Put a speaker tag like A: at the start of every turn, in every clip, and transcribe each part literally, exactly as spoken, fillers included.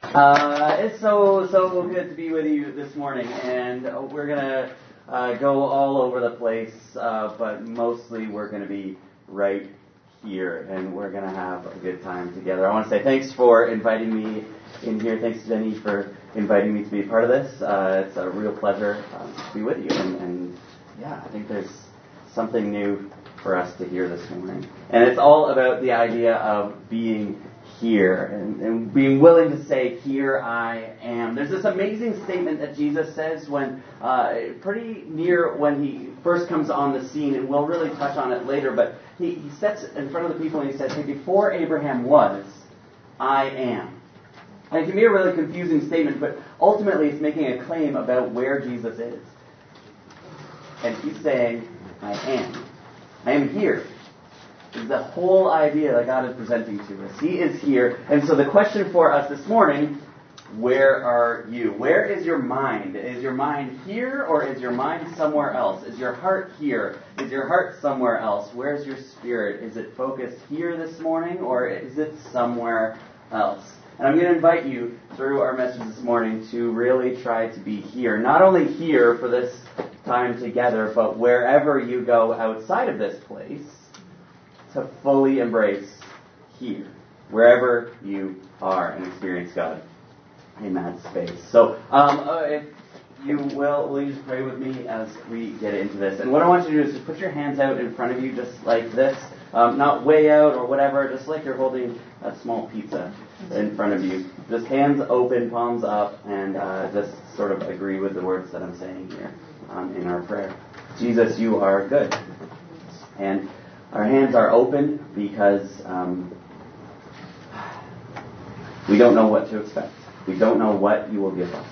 A: Uh, it's so, so good to be with you this morning, and we're going to uh, go all over the place, uh, but mostly we're going to be right here, and we're going to have a good time together. I want to say thanks for inviting me in here. Thanks, Jenny, for inviting me to be a part of this. Uh, it's a real pleasure um, to be with you, and, and yeah, I think there's something new for us to hear this morning. And it's all about the idea of being here and, and being willing to say, here I am. There's this amazing statement that Jesus says when, uh, pretty near when he first comes on the scene, and we'll really touch on it later, but he, he sets in front of the people and he says, hey, before Abraham was, I am. And it can be a really confusing statement, but ultimately it's making a claim about where Jesus is. And he's saying, I am. I am here. Is the whole idea that God is presenting to us. He is here. And so the question for us this morning, where are you? Where is your mind? Is your mind here, or is your mind somewhere else? Is your heart here? Is your heart somewhere else? Where's your spirit? Is it focused here this morning, or is it somewhere else? And I'm going to invite you through our message this morning to really try to be here. Not only here for this time together, but wherever you go outside of this place, to fully embrace here, wherever you are, and experience God in that space. So, um, uh, if you will, will you just pray with me as we get into this? And what I want you to do is just put your hands out in front of you, just like this, um, not way out or whatever, just like you're holding a small pizza in front of you. Just hands open, palms up, and uh, just sort of agree with the words that I'm saying here um, in our prayer. Jesus, you are good. And our hands are open because um, we don't know what to expect. We don't know what you will give us.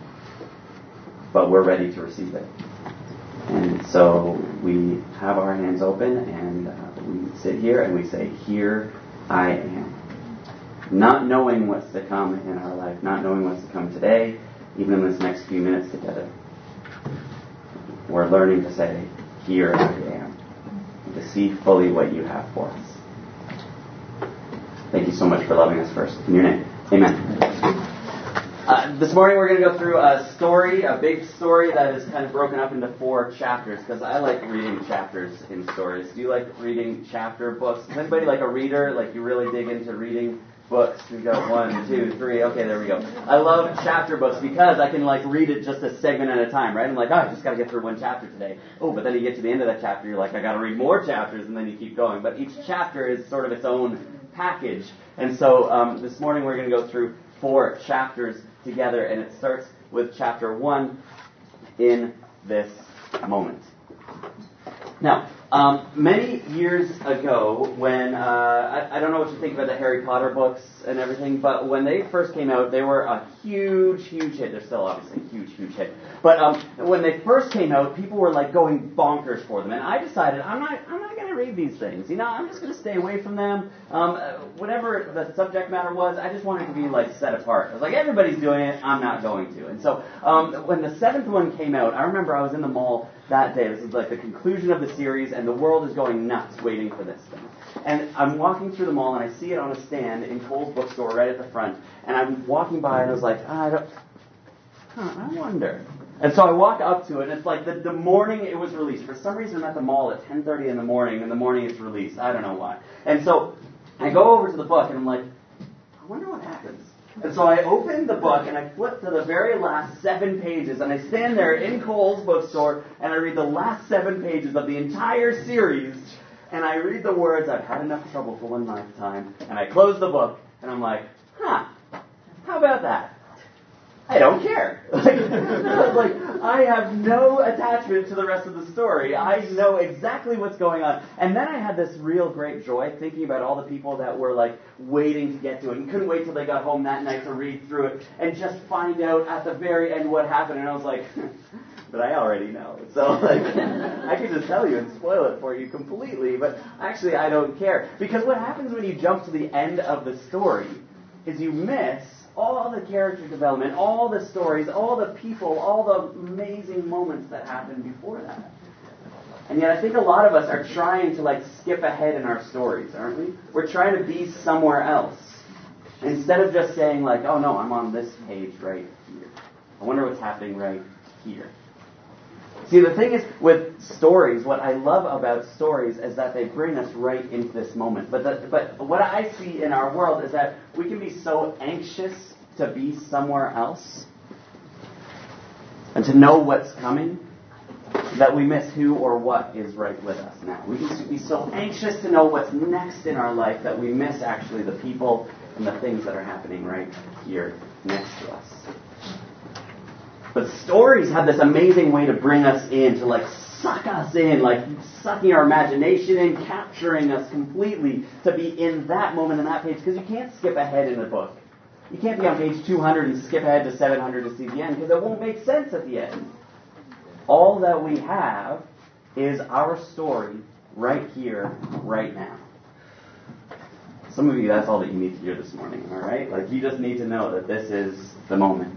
A: But we're ready to receive it. And so we have our hands open, and uh, we sit here and we say, here I am. Not knowing what's to come in our life, not knowing what's to come today, even in this next few minutes together. We're learning to say, here I am. To see fully what you have for us. Thank you so much for loving us first. In your name, amen. Uh, this morning we're going to go through a story, a big story that is kind of broken up into four chapters, because I like reading chapters in stories. Do you like reading chapter books? Is anybody like a reader? Like you really dig into reading books? We go one, two, three. Okay, there we go. I love chapter books because I can like read it just a segment at a time, right? I'm like, oh, I just got to get through one chapter today. Oh, but then you get to the end of that chapter, you're like, I got to read more chapters, and then you keep going. But each chapter is sort of its own package. And so um, this morning we're going to go through four chapters together, and it starts with chapter one, in this moment. Now, um, many years ago, when, uh, I, I don't know what you think about the Harry Potter books and everything, but when they first came out, they were a huge, huge hit. They're still obviously a huge, huge hit. But um, when they first came out, people were like going bonkers for them. And I decided, I'm not, I'm not going to read these things. You know, I'm just going to stay away from them. Um, whatever the subject matter was, I just wanted to be like set apart. I was like, everybody's doing it, I'm not going to. And so um, when the seventh one came out, I remember I was in the mall that day. This is like the conclusion of the series, and the world is going nuts waiting for this thing. And I'm walking through the mall, and I see it on a stand in Kohl's bookstore right at the front. And I'm walking by, and I was like, oh, I don't, huh, I wonder. And so I walk up to it, and it's like the, the morning it was released. For some reason, I'm at the mall at ten thirty in the morning, and the morning it's released. I don't know why. And so I go over to the book, and I'm like, I wonder what happens. And so I open the book, and I flip to the very last seven pages, and I stand there in Kohl's bookstore, and I read the last seven pages of the entire series, and I read the words, I've had enough trouble for one lifetime, and I close the book, and I'm like, huh, how about that? I don't care. Like, like, I have no attachment to the rest of the story. I know exactly what's going on. And then I had this real great joy thinking about all the people that were like waiting to get to it and couldn't wait till they got home that night to read through it and just find out at the very end what happened. And I was like, but I already know. So like, I could just tell you and spoil it for you completely. But actually, I don't care. Because what happens when you jump to the end of the story is you miss all the character development, all the stories, all the people, all the amazing moments that happened before that. And yet I think a lot of us are trying to like skip ahead in our stories, aren't we? We're trying to be somewhere else. Instead of just saying like, oh no, I'm on this page right here. I wonder what's happening right here. See, the thing is with stories, what I love about stories is that they bring us right into this moment. But the, but what I see in our world is that we can be so anxious to be somewhere else and to know what's coming that we miss who or what is right with us now. We can be so anxious to know what's next in our life that we miss actually the people and the things that are happening right here next to us. But stories have this amazing way to bring us in, to like suck us in, like sucking our imagination in, capturing us completely, to be in that moment in that page, because you can't skip ahead in the book. You can't be on page two hundred and skip ahead to seven hundred to see the end, because it won't make sense at the end. All that we have is our story right here, right now. Some of you, that's all that you need to hear this morning, all right? Like, you just need to know that this is the moment.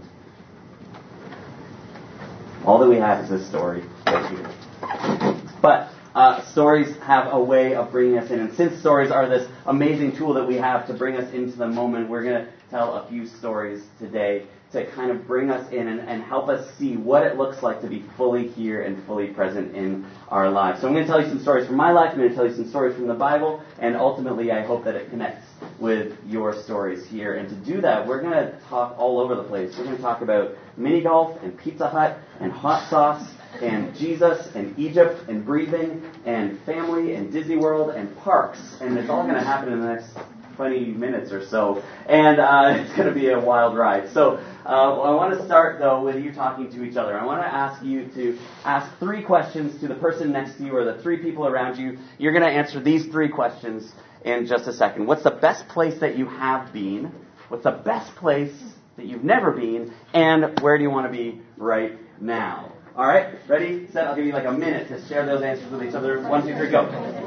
A: All that we have is this story right here. But uh, stories have a way of bringing us in. And since stories are this amazing tool that we have to bring us into the moment, we're going to tell a few stories today to kind of bring us in and, and help us see what it looks like to be fully here and fully present in our lives. So I'm going to tell you some stories from my life. I'm going to tell you some stories from the Bible. And ultimately, I hope that it connects with your stories here. And to do that, we're going to talk all over the place. We're going to talk about mini golf and Pizza Hut and hot sauce and Jesus and Egypt and breathing and family and Disney World and parks. And it's all going to happen in the next twenty minutes or so. And uh, it's going to be a wild ride. So uh, I want to start, though, with you talking to each other. I want to ask you to ask three questions to the person next to you or the three people around you. You're going to answer these three questions in just a second. What's the best place that you have been? What's the best place that you've never been? And where do you want to be right now? All right? Ready? Set? I'll give you like a minute to share those answers with each other. One, two, three, go.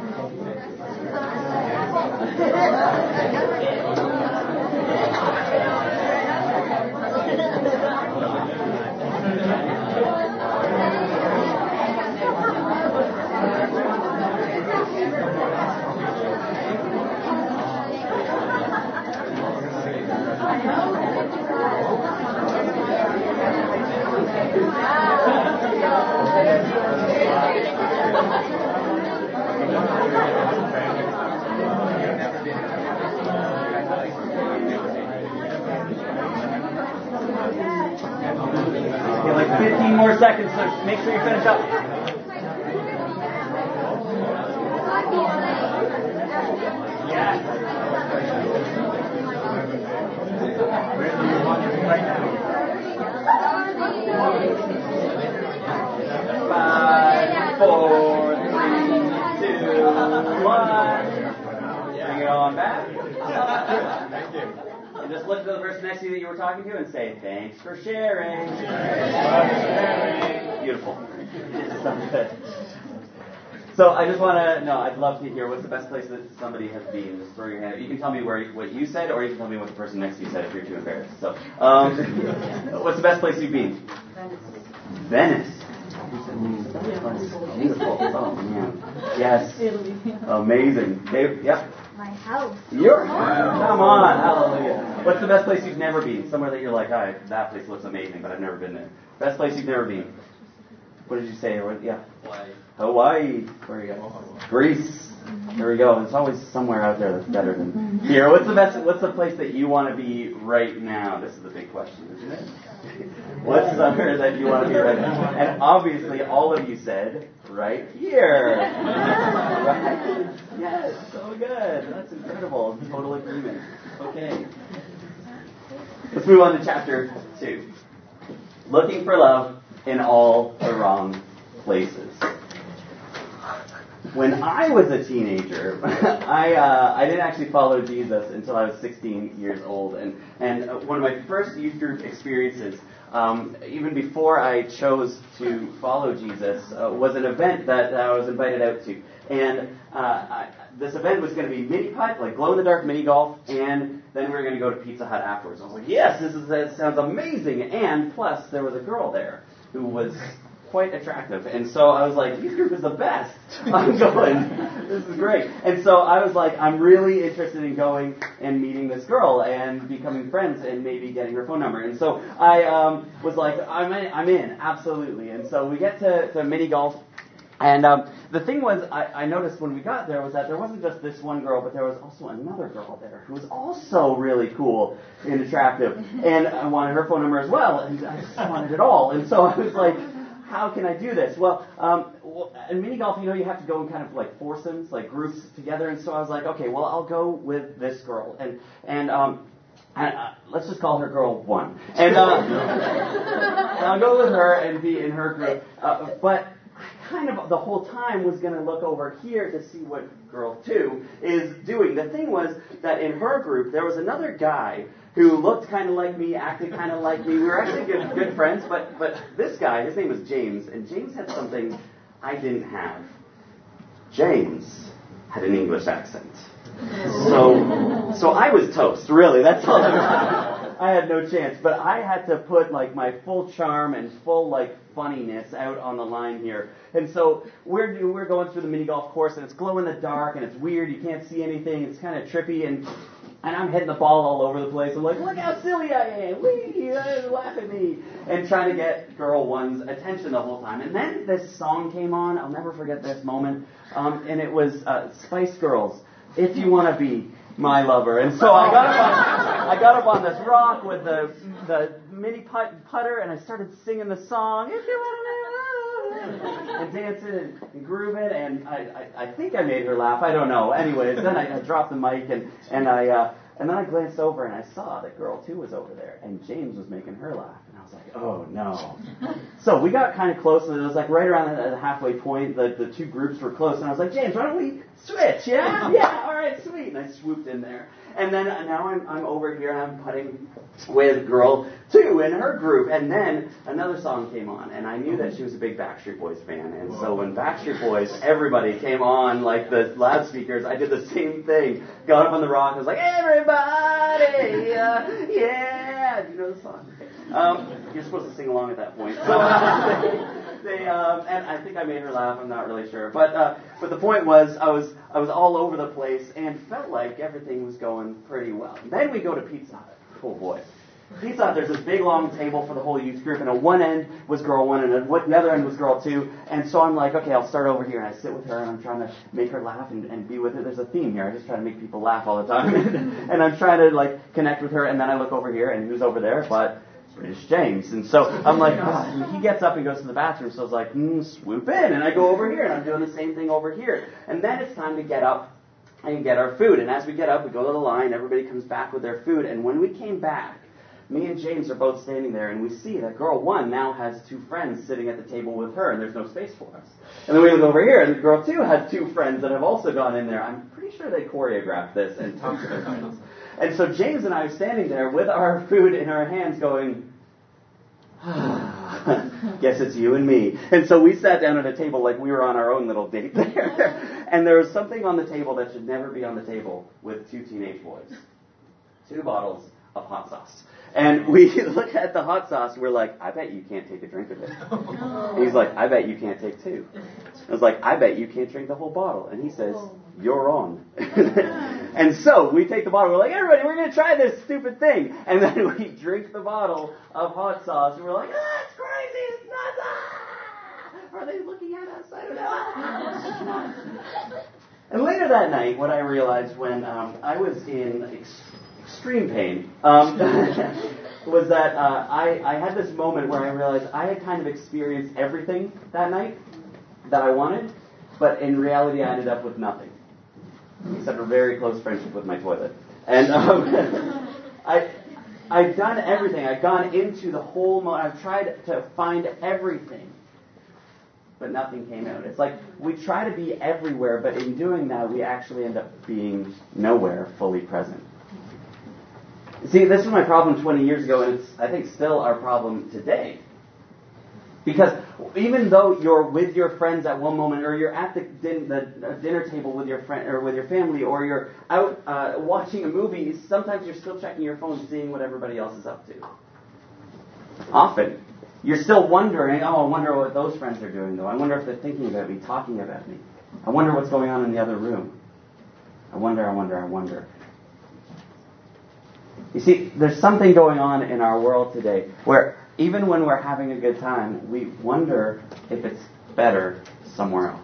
A: Okay, like fifteen more seconds, so make sure you finish up. Yeah. Where do you want to be right now? Five, four, three, two, one. Bring it on back. Thank you. And just look to the person next to you that you were talking to and say, thanks for sharing. Thanks for sharing. Beautiful. So good. So I just want to know, I'd love to hear what's the best place that somebody has been. Just throw your hand. You can tell me where what you said, or you can tell me what the person next to you said if you're too embarrassed. So, um, what's the best place you've been? Venice. Venice. Beautiful. Oh man. Yes. Amazing. Dave, yep.
B: My house.
A: Your house. Come on. Hallelujah. What's the best place you've never been? Somewhere that you're like, oh, that place looks amazing, but I've never been there. Best place you've never been. What did you say? What, yeah.
C: Hawaii.
A: Hawaii. Where are you go? Greece. There we go. There's always somewhere out there that's better than here. What's the best? What's the place that you want to be right now? This is the big question, isn't it? What's somewhere that you want to be right now? And obviously, all of you said right here. Right? Yes. So good. That's incredible. Total agreement. Okay. Let's move on to chapter two. Looking for love in all the wrong places. When I was a teenager, I uh, I didn't actually follow Jesus until I was sixteen years old, and and one of my first youth group experiences, um, even before I chose to follow Jesus, uh, was an event that I was invited out to, and uh, I, this event was going to be mini putt, like glow in the dark mini golf, and then we were going to go to Pizza Hut afterwards. I was like, yes, this is that sounds amazing, and plus there was a girl there who was quite attractive. And so I was like, youth group is the best. I'm going. This is great. And so I was like, I'm really interested in going and meeting this girl and becoming friends and maybe getting her phone number. And so I um, was like, I'm in, I'm in, absolutely. And so we get to, to mini golf. And um, the thing was, I, I noticed when we got there was that there wasn't just this one girl, but there was also another girl there who was also really cool and attractive. And I wanted her phone number as well, and I just wanted it all. And so I was like, how can I do this? Well, um, in mini golf, you know, you have to go in kind of like foursomes, like groups together. And so I was like, okay, well, I'll go with this girl. And, and, um, And, uh, let's just call her girl one. And, uh, and I'll go with her and be in her group. Uh, but I kind of the whole time was going to look over here to see what girl two is doing. The thing was that in her group, there was another guy who looked kind of like me, acted kind of like me. We were actually good, good friends, but, but this guy, his name was James, and James had something I didn't have. James had an English accent. So, so I was toast, really. That's all I was. I had no chance, but I had to put like my full charm and full like funniness out on the line here. And so we're we're going through the mini golf course, and it's glow in the dark, and it's weird. You can't see anything. It's kind of trippy, and and I'm hitting the ball all over the place. I'm like, look how silly I am! Wee, laugh at me, and trying to get girl one's attention the whole time. And then this song came on. I'll never forget this moment. Um, and it was uh, Spice Girls. If you want to be my lover. And so I got up on, I got up on this rock with the the mini put, putter, and I started singing the song, If You Want to Be My Lover, and dancing and, and grooving, and I, I, I think I made her laugh. I don't know. Anyways, then I, I dropped the mic, and, and I uh, and then I glanced over, and I saw that girl two was over there, and James was making her laugh. And I was like, oh, no. So we got kind of close, and it was like right around the halfway point. The, the two groups were close, and I was like, James, why don't we switch, yeah? Yeah, all right, sweet. And I swooped in there. And then uh, now I'm I'm over here, and I'm putting with girl two in her group. And then another song came on, and I knew that she was a big Backstreet Boys fan. And so when Backstreet Boys, everybody came on, like the loudspeakers, I did the same thing. Got up on the rock, I was like, everybody, uh, yeah. Do you know the song? Um, you're supposed to sing along at that point. So uh, they, they um, and I think I made her laugh. I'm not really sure, but uh, but the point was, I was I was all over the place and felt like everything was going pretty well. And then we go to Pizza Hut. Oh boy, Pizza Hut. There's this big long table for the whole youth group, and at one end was girl one, and at the other end was girl two. And so I'm like, okay, I'll start over here, and I sit with her, and I'm trying to make her laugh and, and be with her. There's a theme here. I just try to make people laugh all the time, and I'm trying to like connect with her. And then I look over here, and who's over there? But British James. And so I'm like, oh. And he gets up and goes to the bathroom, so I was like, hmm, swoop in. And I go over here, and I'm doing the same thing over here. And then it's time to get up and get our food. And as we get up, we go to the line, everybody comes back with their food. And when we came back, me and James are both standing there, and we see that girl one now has two friends sitting at the table with her, and there's no space for us. And then we look over here, and girl two had two friends that have also gone in there. I'm pretty sure they choreographed this and talked to their friends. And so James and I are standing there with our food in our hands going, guess it's you and me. And so we sat down at a table like we were on our own little date there. And there was something on the table that should never be on the table with two teenage boys. Two bottles of hot sauce. And we look at the hot sauce, we're like, I bet you can't take a drink of it. And he's like, I bet you can't take two. I was like, I bet you can't drink the whole bottle. And he says, you're wrong. And so we take the bottle, we're like, everybody, we're going to try this stupid thing. And then we drink the bottle of hot sauce, and we're like, ah, it's crazy, it's nuts, ah! Are they looking at us? I don't know. And later that night, what I realized when um, I was in ex- extreme pain um, was that uh, I, I had this moment where I realized I had kind of experienced everything that night that I wanted, but in reality I ended up with nothing, except a very close friendship with my toilet. And um, I, I've done everything. I've gone into the whole moment. I've tried to find everything, but nothing came out. It's like we try to be everywhere, but in doing that, we actually end up being nowhere fully present. See, this was my problem twenty years ago, and it's, I think, still our problem today. Because even though you're with your friends at one moment, or you're at the, din- the dinner table with your friend or with your family, or you're out uh, watching a movie, sometimes you're still checking your phone, seeing what everybody else is up to. Often, You're still wondering, oh, I wonder what those friends are doing, though. I wonder if they're thinking about me, talking about me. I wonder what's going on in the other room. I wonder, I wonder, I wonder. You see, there's something going on in our world today where even when we're having a good time, we wonder if it's better somewhere else.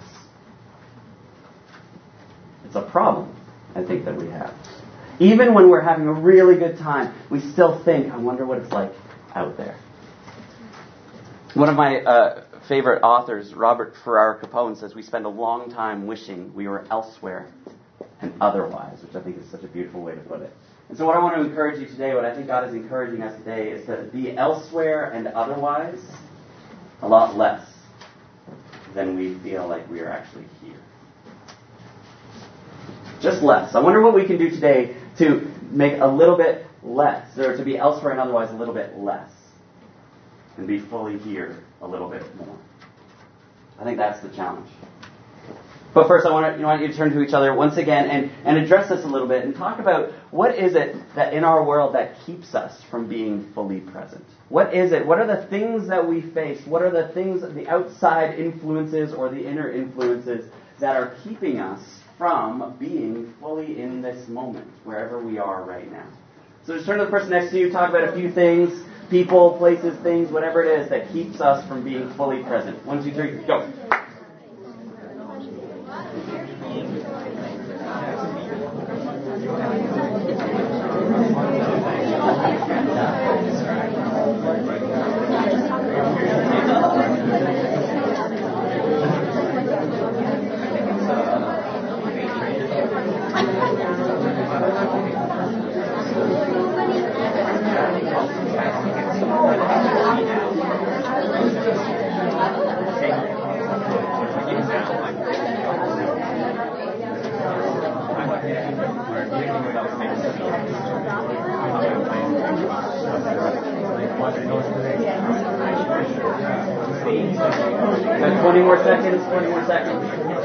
A: It's a problem, I think, that we have. Even when we're having a really good time, we still think, I wonder what it's like out there. One of my uh, favorite authors, Robert Ferrara Capone, says we spend a long time wishing we were elsewhere and otherwise, which I think is such a beautiful way to put it. And so what I want to encourage you today, what I think God is encouraging us today, is to be elsewhere and otherwise a lot less than we feel like we are actually here. Just less. I wonder what we can do today to make a little bit less, or to be elsewhere and otherwise a little bit less, and be fully here a little bit more. I think that's the challenge. But first, I want, to, I want you to turn to each other once again and, and address this a little bit and talk about what is it that in our world that keeps us from being fully present? What is it? What are the things that we face? What are the things, the outside influences or the inner influences that are keeping us from being fully in this moment, wherever we are right now? So just turn to the person next to you, talk about a few things, people, places, things, whatever it is that keeps us from being fully present. One, two, three, go. twenty more seconds, twenty more seconds.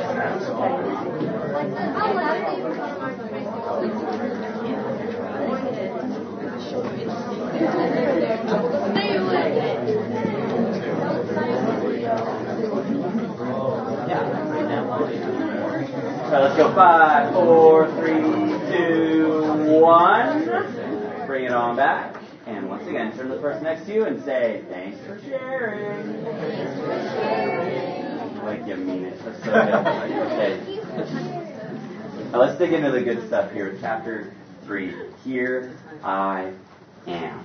A: All right, let's go. Five, four, three, two, one. Bring it on back. And once again, turn to the person next to you and say, thanks for sharing. Like you mean it. That's so good. Okay. Now let's dig into the good stuff here. Chapter three. Here I am.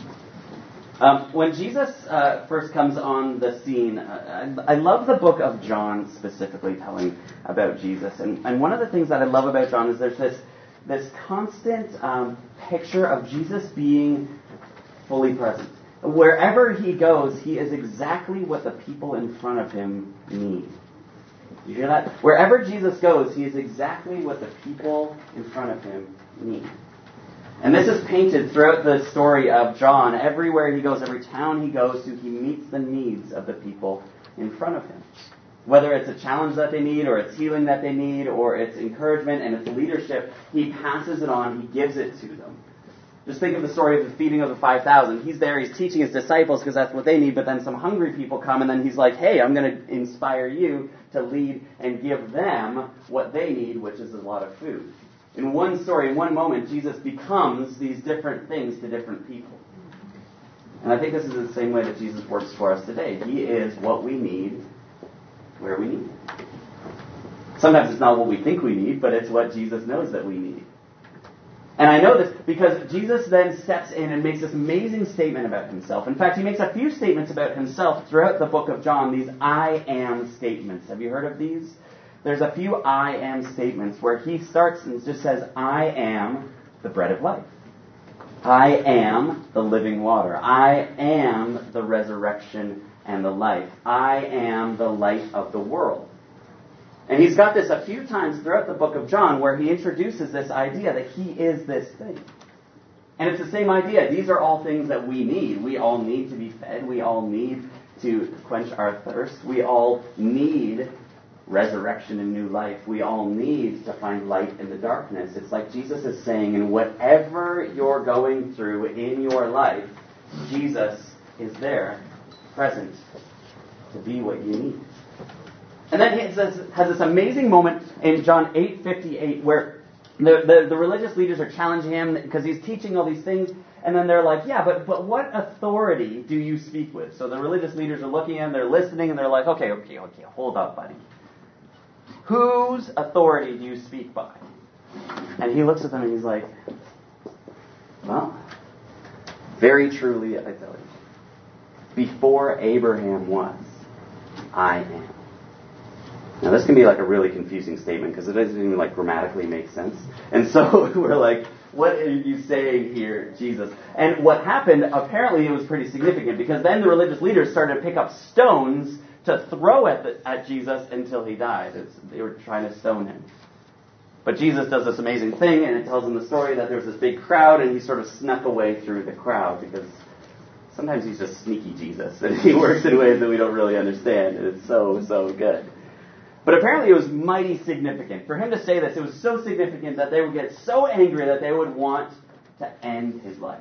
A: Um, when Jesus uh, first comes on the scene, uh, I, I love the book of John specifically telling about Jesus. And, and one of the things that I love about John is there's this, this constant um, picture of Jesus being fully present. Wherever he goes, he is exactly what the people in front of him need. You hear that? Wherever Jesus goes, he is exactly what the people in front of him need. And this is painted throughout the story of John. Everywhere he goes, every town he goes to, he meets the needs of the people in front of him. Whether it's a challenge that they need, or it's healing that they need, or it's encouragement and it's leadership, he passes it on, he gives it to them. Just think of the story of the feeding of the five thousand. He's there, he's teaching his disciples because that's what they need, but then some hungry people come and then he's like, hey, I'm going to inspire you to lead and give them what they need, which is a lot of food. In one story, in one moment, Jesus becomes these different things to different people. And I think this is the same way that Jesus works for us today. He is what we need, where we need. Sometimes it's not what we think we need, but it's what Jesus knows that we need. And I know this because Jesus then steps in and makes this amazing statement about himself. In fact, he makes a few statements about himself throughout the book of John, these I am statements. Have you heard of these? There's a few I am statements where he starts and just says, I am the bread of life. I am the living water. I am the resurrection and the life. I am the light of the world. And he's got this a few times throughout the book of John where he introduces this idea that he is this thing. And it's the same idea. These are all things that we need. We all need to be fed. We all need to quench our thirst. We all need resurrection and new life. We all need to find light in the darkness. It's like Jesus is saying, in whatever you're going through in your life, Jesus is there present to be what you need. And then he says, has this amazing moment in John eight fifty-eight where the, the, the religious leaders are challenging him because he's teaching all these things. And then they're like, yeah, but, but what authority do you speak with? So the religious leaders are looking at him, they're listening, and they're like, okay, okay, okay, hold up, buddy. Whose authority do you speak by? And he looks at them and he's like, well, very truly, I tell you, before Abraham was, I am. Now this can be like a really confusing statement because it doesn't even like grammatically make sense. And so we're like, what are you saying here, Jesus? And what happened, apparently it was pretty significant because then the religious leaders started to pick up stones to throw at, the, at Jesus until he died. It's, they were trying to stone him. But Jesus does this amazing thing, and it tells him the story that there was this big crowd, and he sort of snuck away through the crowd because sometimes he's just sneaky Jesus, and he works in ways that we don't really understand, and it's so, so good. But apparently it was mighty significant. For him to say this, it was so significant that they would get so angry that they would want to end his life.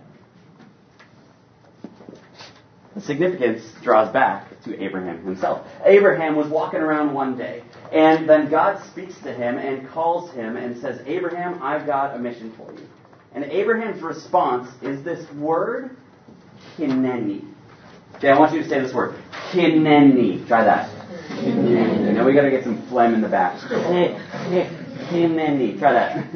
A: The significance draws back to Abraham himself. Abraham was walking around one day, and then God speaks to him and calls him and says, Abraham, I've got a mission for you. And Abraham's response is this word, hineni. Okay, I want you to say this word, hineni. Try that. Hineni. Now we got to get some phlegm in the back. Hineni. Try that.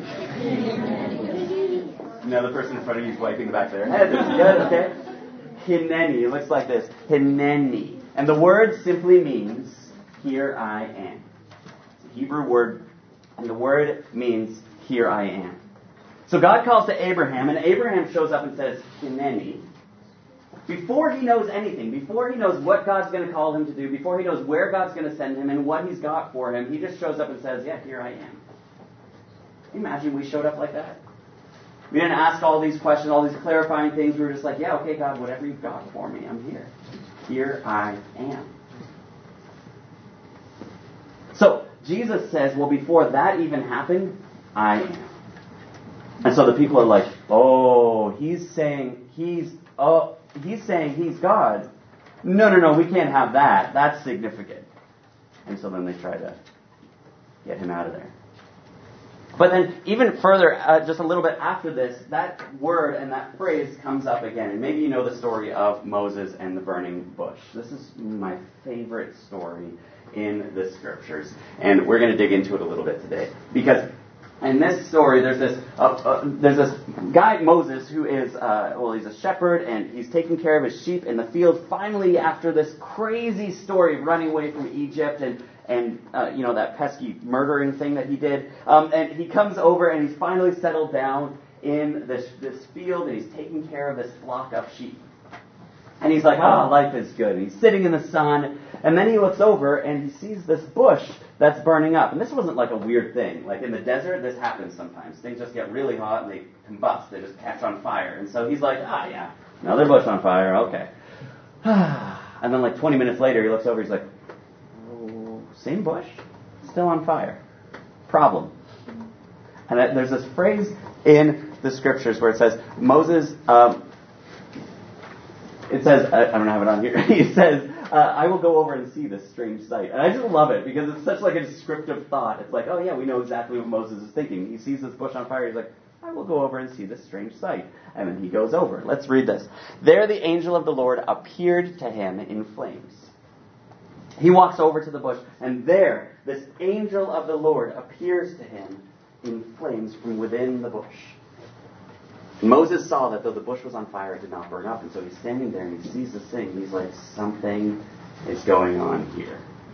A: Now the person in front of you is wiping the back of their head. This is good, okay? Hineni. It looks like this. Hineni. And the word simply means, here I am. It's a Hebrew word, and the word means, here I am. So God calls to Abraham, and Abraham shows up and says, Hineni. Before he knows anything, before he knows what God's going to call him to do, before he knows where God's going to send him and what he's got for him, he just shows up and says, yeah, here I am. Can you imagine we showed up like that? We didn't ask all these questions, all these clarifying things. We were just like, yeah, okay, God, whatever you've got for me, I'm here. Here I am. So, Jesus says, well, before that even happened, I am. And so the people are like, oh, he's saying he's, oh, he's saying he's God. No, no, no, we can't have that. That's significant. And so then they try to get him out of there. But then even further, uh, just a little bit after this, that word and that phrase comes up again. And maybe you know the story of Moses and the burning bush. This is my favorite story in the scriptures. And we're going to dig into it a little bit today. Because in this story, there's this uh, uh, there's this guy, Moses, who is, uh, well, he's a shepherd, and he's taking care of his sheep in the field. Finally, after this crazy story of running away from Egypt and And, uh, you know, that pesky murdering thing that he did. Um, and he comes over and he's finally settled down in this this field and he's taking care of this flock of sheep. And he's like, oh, life is good. And he's sitting in the sun. And then he looks over and he sees this bush that's burning up. And this wasn't like a weird thing. Like in the desert, this happens sometimes. Things just get really hot and they combust. They just catch on fire. And so he's like, ah, yeah, another bush on fire. Okay. And then like twenty minutes later, he looks over. He's like, same bush, still on fire. Problem. And there's this phrase in the scriptures where it says, Moses, um, it says, I, I don't have it on here, he says, uh, I will go over and see this strange sight. And I just love it because it's such like a descriptive thought. It's like, oh yeah, we know exactly what Moses is thinking. He sees this bush on fire, he's like, I will go over and see this strange sight. And then he goes over. Let's read this. There the angel of the Lord appeared to him in flames. He walks over to the bush, and there, this angel of the Lord appears to him in flames from within the bush. And Moses saw that though the bush was on fire, it did not burn up. And so he's standing there, and he sees this thing. He's like, something is going on here.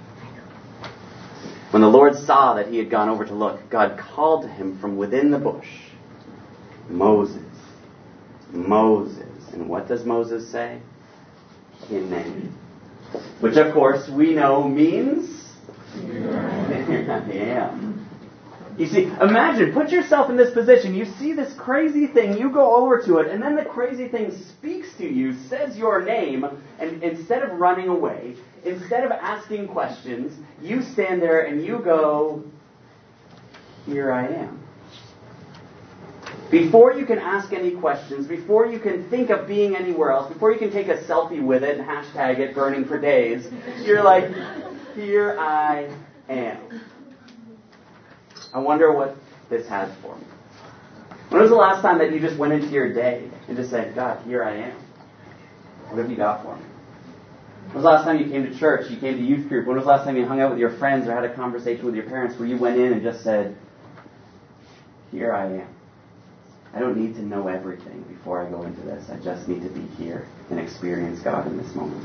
A: When the Lord saw that he had gone over to look, God called to him from within the bush, Moses, Moses. And what does Moses say? Hineni. Which, of course, we know means, here I am. You see, imagine, put yourself in this position. You see this crazy thing, you go over to it, and then the crazy thing speaks to you, says your name, and instead of running away, instead of asking questions, you stand there and you go, here I am. Before you can ask any questions, before you can think of being anywhere else, before you can take a selfie with it and hashtag it burning for days, you're like, here I am. I wonder what this has for me. When was the last time that you just went into your day and just said, God, here I am? What have you got for me? When was the last time you came to church, you came to youth group? When was the last time you hung out with your friends or had a conversation with your parents where you went in and just said, here I am? I don't need to know everything before I go into this. I just need to be here and experience God in this moment.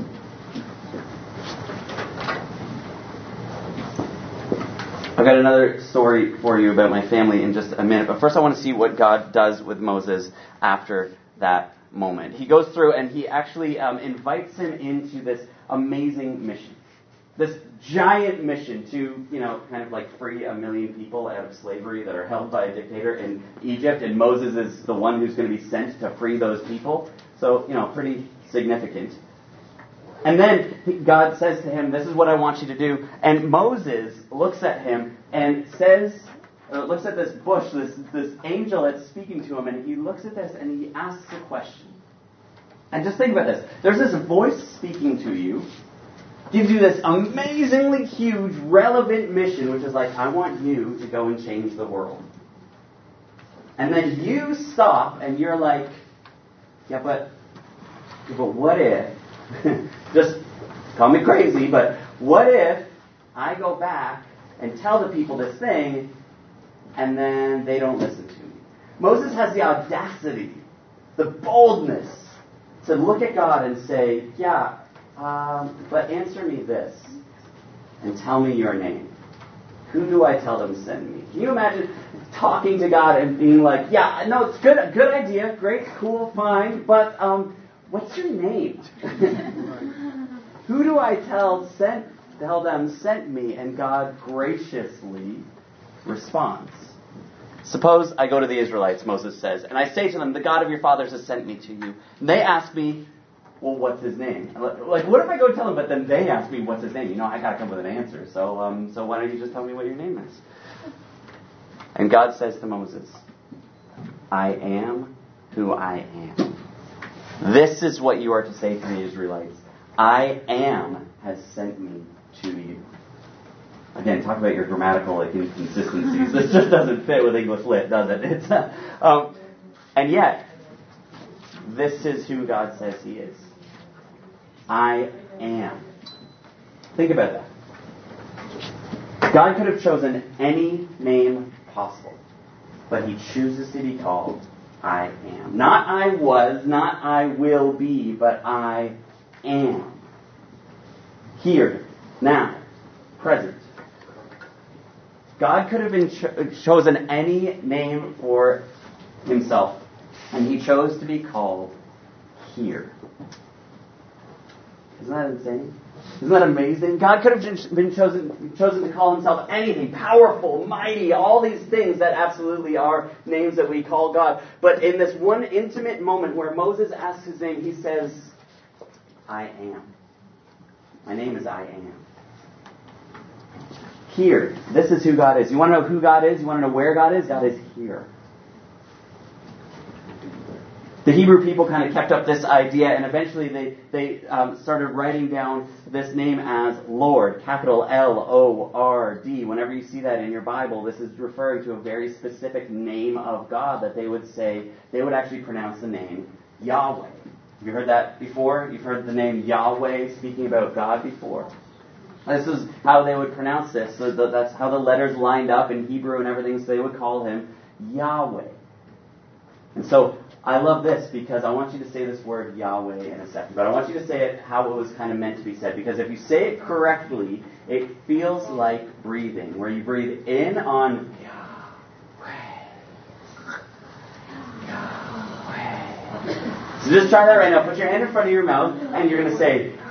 A: I've got another story for you about my family in just a minute. But first I want to see what God does with Moses after that moment. He goes through and he actually um, invites him into this amazing mission. This giant mission to, you know, kind of like free a million people out of slavery that are held by a dictator in Egypt. And Moses is the one who's going to be sent to free those people. So, you know, pretty significant. And then God says to him, this is what I want you to do. And Moses looks at him and says, uh, looks at this bush, this, this angel that's speaking to him. And he looks at this and he asks a question. And just think about this. There's this voice speaking to you. Gives you this amazingly huge, relevant mission, which is like, I want you to go and change the world. And then you stop and you're like, yeah, but, but what if, just call me crazy, but what if I go back and tell the people this thing and then they don't listen to me? Moses has the audacity, the boldness to look at God and say, yeah, Um, but answer me this and tell me your name. Who do I tell them send me? Can you imagine talking to God and being like, yeah, no, it's good, good idea, great, cool, fine, but um, what's your name? Who do I tell sent tell them sent me? And God graciously responds. Suppose I go to the Israelites, Moses says, and I say to them, the God of your fathers has sent me to you. And they ask me, well, what's his name? Like, what if I go tell him, but then they ask me, what's his name? You know, I got to come with an answer. So, um, so why don't you just tell me what your name is? And God says to Moses, I am who I am. This is what you are to say to the Israelites. I am has sent me to you. Again, talk about your grammatical like, inconsistencies. This just doesn't fit with English Lit, does it? It's, uh, um, and yet, this is who God says he is. I am. Think about that. God could have chosen any name possible, but he chooses to be called I am. Not I was, not I will be, but I am. Here, now, present. God could have been cho- chosen any name for himself, and he chose to be called here. Isn't that insane? Isn't that amazing? God could have been chosen, chosen to call himself anything, powerful, mighty, all these things that absolutely are names that we call God. But in this one intimate moment where Moses asks his name, he says, I am. My name is I am. Here. This is who God is. You want to know who God is? You want to know where God is? God is here. The Hebrew people kind of kept up this idea, and eventually they, they um, started writing down this name as Lord, capital L O R D. Whenever you see that in your Bible, this is referring to a very specific name of God that they would say, they would actually pronounce the name Yahweh. Have you heard that before? You've heard the name Yahweh speaking about God before? This is how they would pronounce this. So that's how the letters lined up in Hebrew and everything, so they would call him Yahweh. And so I love this because I want you to say this word Yahweh in a second. But I want you to say it how it was kind of meant to be said. Because if you say it correctly, it feels like breathing. Where you breathe in on Yahweh. Yahweh. So just try that right now. Put your hand in front of your mouth and you're going to say Yahweh.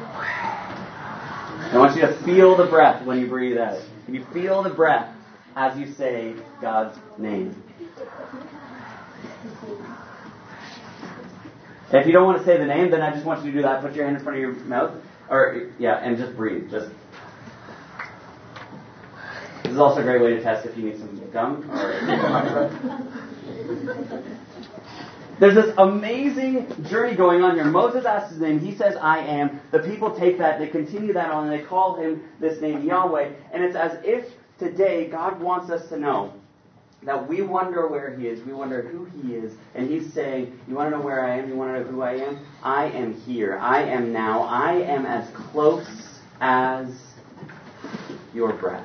A: I want you to feel the breath when you breathe out. Can you feel the breath as you say God's name? If you don't want to say the name, then I just want you to do that. Put your hand in front of your mouth. Or, yeah, and just breathe. Just. This is also a great way to test if you need some gum. Or There's this amazing journey going on here. Moses asks his name. He says, I am. The people take that. They continue that on, and they call him this name, Yahweh. And it's as if today God wants us to know that we wonder where he is. We wonder who he is. And he's saying, you want to know where I am? You want to know who I am? I am here. I am now. I am as close as your breath.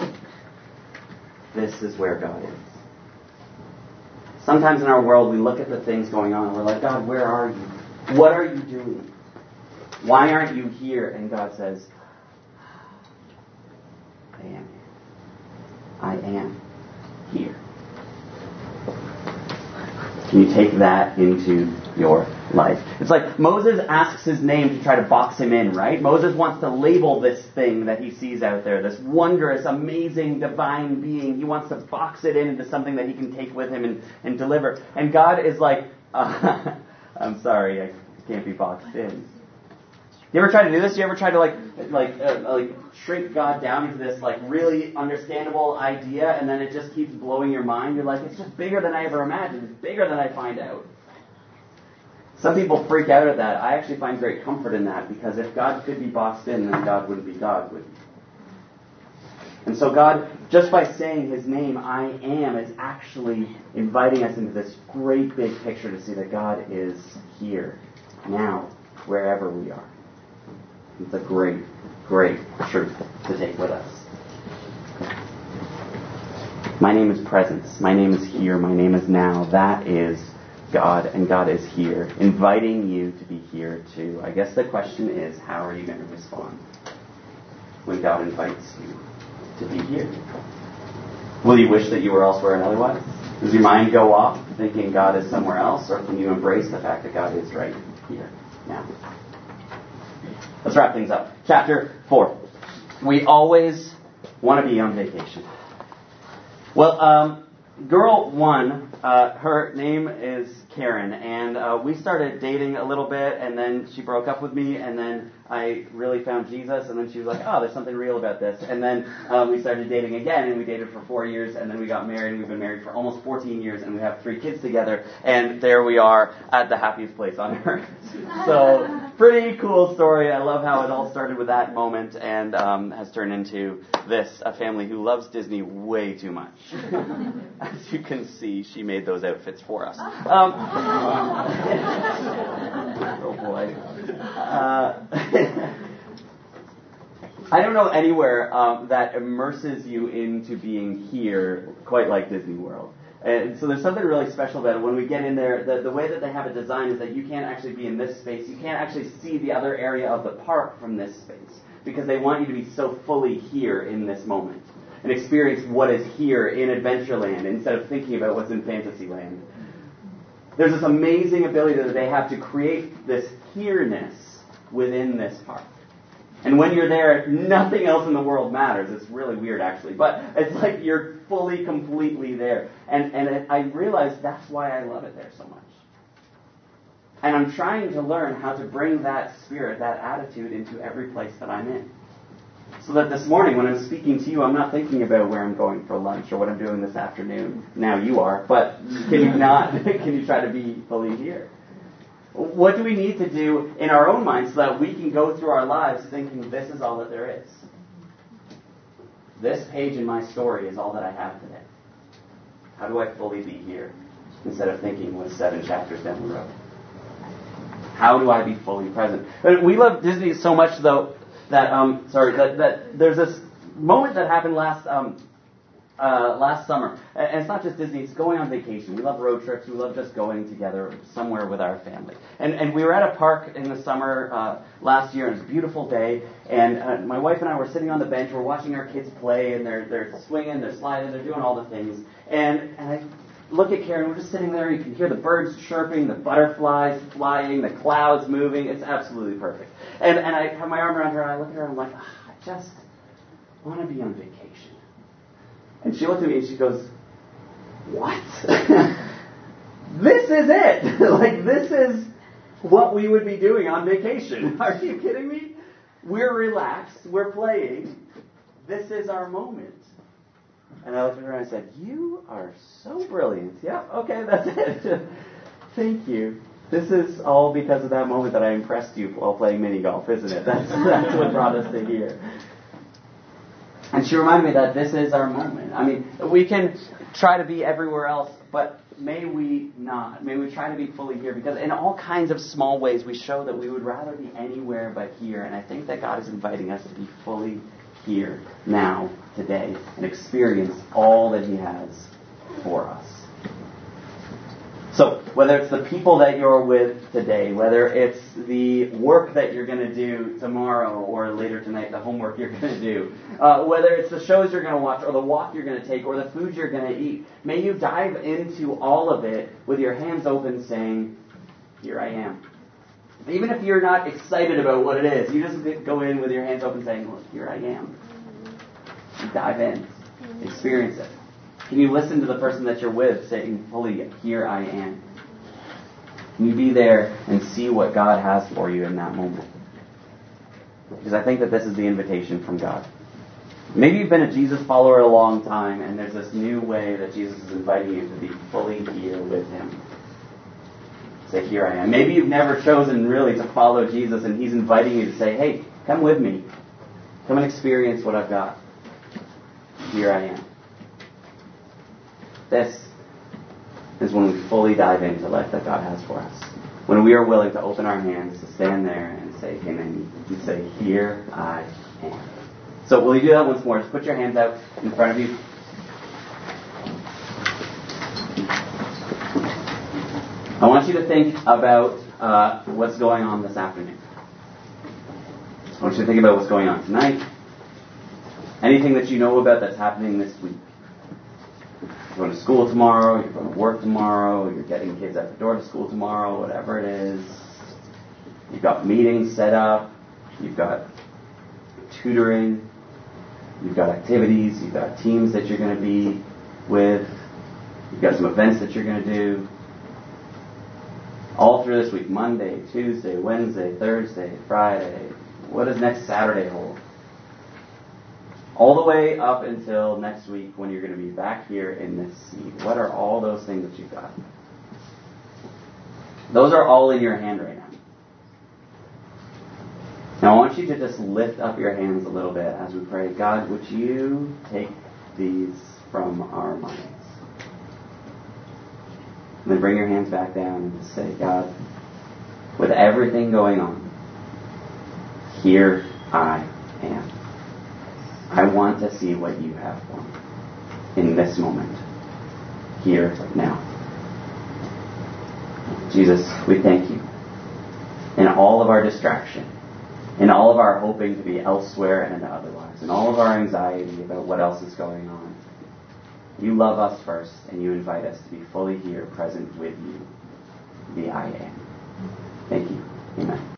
A: This is where God is. Sometimes in our world, we look at the things going on and we're like, God, where are you? What are you doing? Why aren't you here? And God says, I am here. I am here. Can you take that into your life? It's like Moses asks his name to try to box him in, right? Moses wants to label this thing that he sees out there, this wondrous, amazing, divine being. He wants to box it in into something that he can take with him and, and deliver. And God is like, uh, I'm sorry, I can't be boxed in. You ever try to do this? You ever try to like like uh, like shrink God down into this like really understandable idea, and then it just keeps blowing your mind? You're like, it's just bigger than I ever imagined. It's bigger than I find out. Some people freak out at that. I actually find great comfort in that, because if God could be boxed in, then God wouldn't be God, would he? And so God, just by saying his name, I am, is actually inviting us into this great big picture to see that God is here, now, wherever we are. It's a great, great truth to take with us. My name is presence. My name is here. My name is now. That is God, and God is here, inviting you to be here too. I guess the question is, how are you going to respond when God invites you to be here? Will you wish that you were elsewhere and otherwise? Does your mind go off thinking God is somewhere else, or can you embrace the fact that God is right here now? Let's wrap things up. Chapter four. We always want to be on vacation. Well, um, girl one, uh, her name is Karen, and uh, we started dating a little bit, and then she broke up with me, and then I really found Jesus, and then she was like, oh, there's something real about this. And then um, we started dating again, and we dated for four years, and then we got married, and we've been married for almost fourteen years, and we have three kids together, and there we are at the happiest place on earth. So, pretty cool story. I love how it all started with that moment, and um, has turned into this, a family who loves Disney way too much. As you can see, she made those outfits for us. Um, oh boy. Uh, I don't know anywhere um, that immerses you into being here quite like Disney World. And so there's something really special about it. When we get in there, the, the way that they have it designed is that you can't actually be in this space. You can't actually see the other area of the park from this space, because they want you to be so fully here in this moment and experience what is here in Adventureland instead of thinking about what's in Fantasyland. There's this amazing ability that they have to create this here-ness within this park. And when you're there, nothing else in the world matters. It's really weird, actually. But it's like you're fully, completely there. And, and it, I realized that's why I love it there so much. And I'm trying to learn how to bring that spirit, that attitude into every place that I'm in. So that this morning, when I'm speaking to you, I'm not thinking about where I'm going for lunch or what I'm doing this afternoon. Now you are, but can you not? Can you try to be fully here? What do we need to do in our own minds so that we can go through our lives thinking this is all that there is? This page in my story is all that I have today. How do I fully be here instead of thinking what's seven chapters down the road? How do I be fully present? We love Disney so much, though, that um, sorry, that, that there's this moment that happened last um, uh, last summer, and it's not just Disney; it's going on vacation. We love road trips. We love just going together somewhere with our family. And and we were at a park in the summer uh, last year. And it was a beautiful day, and uh, my wife and I were sitting on the bench. We're watching our kids play, and they're they're swinging, they're sliding, they're doing all the things. And and I look at Karen. We're just sitting there. You can hear the birds chirping, the butterflies flying, the clouds moving. It's absolutely perfect. And and I have my arm around her, and I look at her, and I'm like, oh, I just want to be on vacation. And she looked at me, and she goes, what? This is it. Like, this is what we would be doing on vacation. Are you kidding me? We're relaxed. We're playing. This is our moment. And I looked at her and I said, you are so brilliant. Yeah, okay, that's it. Thank you. This is all because of that moment that I impressed you while playing mini golf, isn't it? That's, that's what brought us to here. And she reminded me that this is our moment. I mean, we can try to be everywhere else, but may we not. May we try to be fully here, because in all kinds of small ways we show that we would rather be anywhere but here. And I think that God is inviting us to be fully here, now, today, and experience all that He has for us. So, whether it's the people that you're with today, whether it's the work that you're going to do tomorrow or later tonight, the homework you're going to do, uh, whether it's the shows you're going to watch or the walk you're going to take or the food you're going to eat, may you dive into all of it with your hands open saying, here I am. Even if you're not excited about what it is, you just go in with your hands open saying, look, here I am. You dive in. Experience it. Can you listen to the person that you're with saying fully, here I am? Can you be there and see what God has for you in that moment? Because I think that this is the invitation from God. Maybe you've been a Jesus follower a long time, and there's this new way that Jesus is inviting you to be fully here with Him. Say, here I am. Maybe you've never chosen really to follow Jesus, and He's inviting you to say, hey, come with me. Come and experience what I've got. Here I am. This is when we fully dive into life that God has for us. When we are willing to open our hands, to stand there and say, Amen, and say, here I am. So will you do that once more? Just put your hands out in front of you. I want you to think about uh, what's going on this afternoon. I want you to think about what's going on tonight. Anything that you know about that's happening this week. You're going to school tomorrow, you're going to work tomorrow, you're getting kids out the door to school tomorrow, whatever it is. You've got meetings set up, you've got tutoring, you've got activities, you've got teams that you're going to be with, you've got some events that you're going to do. All through this week, Monday, Tuesday, Wednesday, Thursday, Friday. What does next Saturday hold? All the way up until next week when you're going to be back here in this seat. What are all those things that you've got? Those are all in your hand right now. Now I want you to just lift up your hands a little bit as we pray. God, would you take these from our minds? And then bring your hands back down and just say, God, with everything going on, here I am. I want to see what you have for me in this moment, here, now. Jesus, we thank you. In all of our distraction, in all of our hoping to be elsewhere and otherwise, in all of our anxiety about what else is going on, you love us first, and you invite us to be fully here, present with you, the I am. Thank you. Amen.